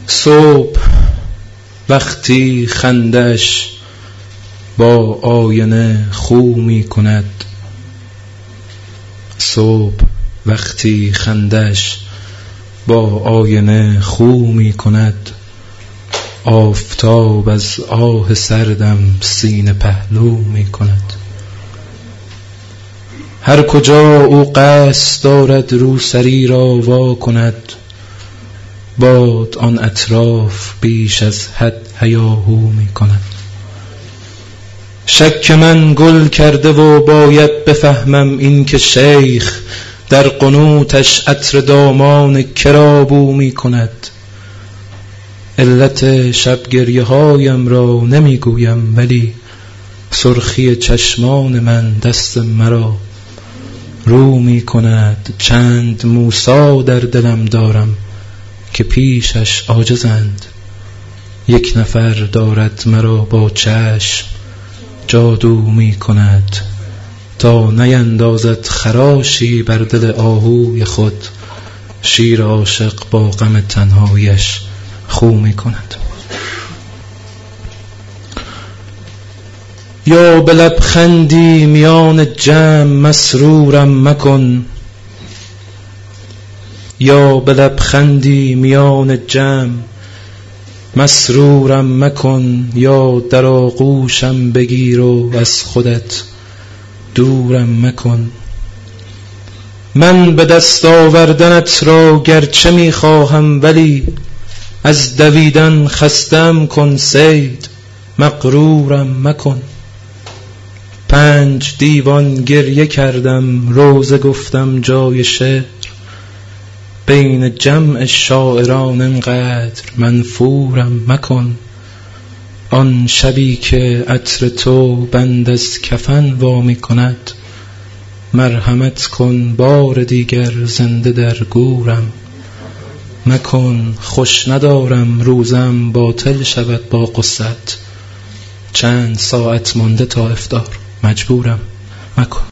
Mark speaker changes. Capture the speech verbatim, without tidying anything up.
Speaker 1: صبح وقتی خندش با آینه خو می کند، صبح وقتی خندش با آینه خو می کند، آفتاب از آه سردم سینه پهلو می کند. هر کجا او قصد دارد روسری را وا کند، باد آن اطراف بیش از حد هیاهو می کند. شک من گل کرده و باید بفهمم این که شیخ در قنوتش عطر دامان کرا بو می کند. علت شب گریه هایم را نمی گویم، ولی سرخی چشمان من دست مرا رو می کند. چند موسی در دلم دارم که پیشش عاجزند، یک نفر دارد مرا با چشم جادو می کند. تا نیندازد خراشی بر دل آهوی خود، شیر عاشق با غم تنهایش خو می کند. یا به لبخندی میان جمع مسرورم مکن، یا به لبخندی میان جمع مسرورم مکن، یا در آغوشم بگیر و از خودت دورم مکن. من به دست آوردنت را گرچه می خواهم، ولی از دویدن خستم کن صید، مغرورم مکن. پنج دیوان گریه کردم، روزه گفتم جای شعر، بین جمع شاعران انقدر منفورم مکن. آن شبی که عطر تو بند از کفن وا می کند، مرحمت کن بار دیگر زنده در گورم مکن. خوش ندارم روزم باطل شود با غصت، چند ساعت مانده تا افطار، مجبورم مکن.